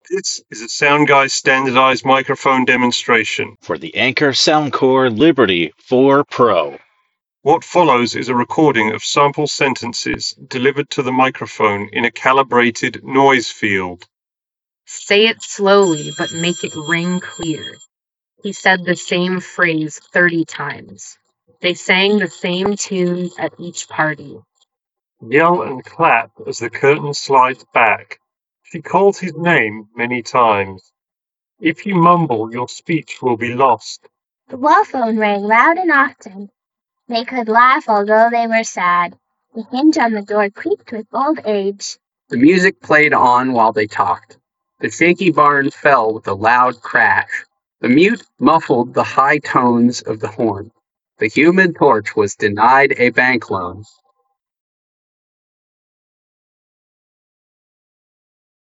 This is a Sound Guy standardized microphone demonstration. For the Anchor Soundcore Liberty 4 Pro. What follows is a recording of sample sentences delivered to the microphone in a calibrated noise field. Say it slowly, but make it ring clear. He said the same phrase 30 times. They sang the same tunes at each party. Yell and clap as the curtain slides back. She calls his name many times. If you mumble, your speech will be lost. The wall phone rang loud and often. They could laugh although they were sad. The hinge on the door creaked with old age. The music played on while they talked. The shaky barn fell with a loud crash. The mute muffled the high tones of the horn. The Human Torch was denied a bank loan.